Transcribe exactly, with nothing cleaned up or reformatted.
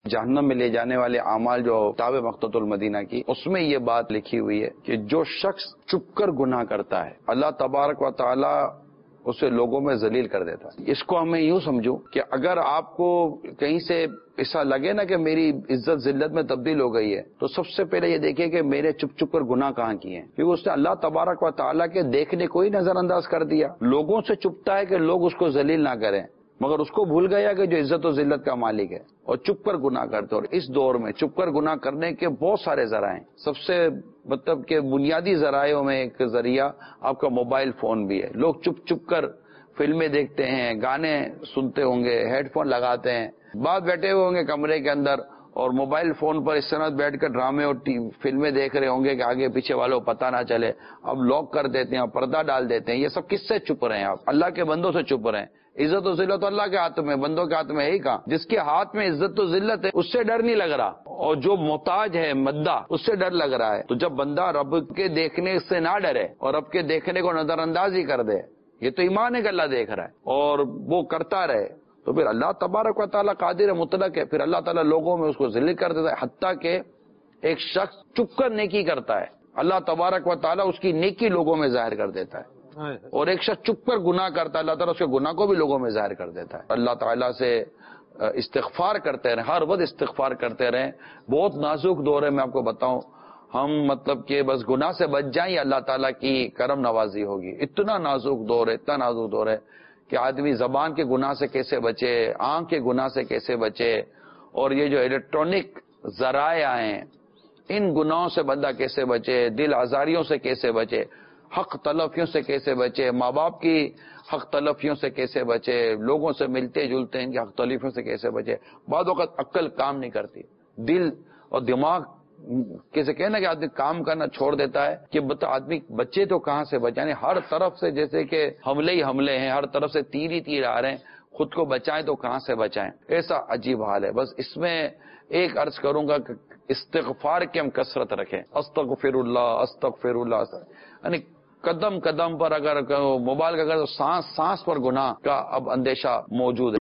جہنم میں لے جانے والے اعمال جو کتاب مقتۃ المدینہ کی، اس میں یہ بات لکھی ہوئی ہے کہ جو شخص چپ کر گناہ کرتا ہے اللہ تبارک و تعالی اسے لوگوں میں ذلیل کر دیتا ہے۔ اس کو ہمیں یوں سمجھو کہ اگر آپ کو کہیں سے ایسا لگے نا کہ میری عزت ذلت میں تبدیل ہو گئی ہے، تو سب سے پہلے یہ دیکھیں کہ میرے چپ چپ کر گناہ کہاں کیے ہیں، کیونکہ اس نے اللہ تبارک و تعالیٰ کے دیکھنے کو ہی نظر انداز کر دیا۔ لوگوں سے چپتا ہے کہ لوگ اس کو ذلیل نہ کریں، مگر اس کو بھول گیا کہ جو عزت و ذلت کا مالک ہے، اور چپ کر گناہ کرتے۔ اور اس دور میں چپ کر گناہ کرنے کے بہت سارے ذرائع ہیں۔ سب سے مطلب کہ بنیادی ذرائعوں میں ایک ذریعہ آپ کا موبائل فون بھی ہے۔ لوگ چپ چپ کر فلمیں دیکھتے ہیں، گانے سنتے ہوں گے، ہیڈ فون لگاتے ہیں، بعد بیٹھے ہوئے ہوں گے کمرے کے اندر اور موبائل فون پر اس طرح بیٹھ کر ڈرامے اور فلمیں دیکھ رہے ہوں گے کہ آگے پیچھے والوں کو پتہ نہ چلے۔ اب لاک کر دیتے ہیں، پردہ ڈال دیتے ہیں۔ یہ سب کس سے چپ رہے ہیں؟ آپ اللہ کے بندوں سے چپ رہے ہیں۔ عزت و ذلت اللہ کے ہاتھ میں، بندوں کے ہاتھ میں ہے ہی کہاں؟ جس کے ہاتھ میں عزت و ذلت ہے اس سے ڈر نہیں لگ رہا، اور جو محتاج ہے مدہ اس سے ڈر لگ رہا ہے۔ تو جب بندہ رب کے دیکھنے سے نہ ڈرے اور رب کے دیکھنے کو نظر انداز ہی کر دے، یہ تو ایمان ہے کہ اللہ دیکھ رہا ہے، اور وہ کرتا رہے، تو پھر اللہ تبارک و تعالیٰ قادر مطلق ہے، پھر اللہ تعالیٰ لوگوں میں اس کو ذلیل کر دیتا ہے۔ حتیٰ کہ ایک شخص چپ کر نیکی کرتا ہے، اللہ تبارک و تعالیٰ اس کی نیکی لوگوں میں ظاہر کر دیتا ہے، اور ایک شخص چپ کر گناہ کرتا ہے، اللہ تعالیٰ اس کے گناہ کو بھی لوگوں میں ظاہر کر دیتا ہے۔ اللہ تعالیٰ سے استغفار کرتے رہیں، ہر وقت استغفار کرتے رہیں۔ بہت نازک دور ہے، میں آپ کو بتاؤں، ہم مطلب کہ بس گناہ سے بچ جائیں، اللہ تعالیٰ کی کرم نوازی ہوگی۔ اتنا نازک دور ہے، اتنا نازک دور ہے کہ آدمی زبان کے گناہ سے کیسے بچے، آنکھ کے گناہ سے کیسے بچے، اور یہ جو الیکٹرانک ذرائع آئے ہیں ان گناہوں سے بندہ کیسے بچے، دل آزاریوں سے کیسے بچے، حق تلفیوں سے کیسے بچے، ماں باپ کی حق تلفیوں سے کیسے بچے، لوگوں سے ملتے جلتے ان کی حق تلفیوں سے کیسے بچے۔ بعض وقت عقل کام نہیں کرتی، دل اور دماغ کیسے کہنا کہ آدمی کام کرنا چھوڑ دیتا ہے کہ بتا آدمی بچے تو کہاں سے بچائیں، یعنی ہر طرف سے جیسے کہ حملے ہی حملے ہیں، ہر طرف سے تیر ہی تیر آ رہے ہیں، خود کو بچائیں تو کہاں سے بچائیں، ایسا عجیب حال ہے۔ بس اس میں ایک عرض کروں گا کہ استغفار کی ہم کثرت رکھیں، استغفر اللہ استغفر اللہ، یعنی قدم قدم پر اگر موبائل کا اگر سانس سانس پر گناہ کا اب اندیشہ موجود ہے۔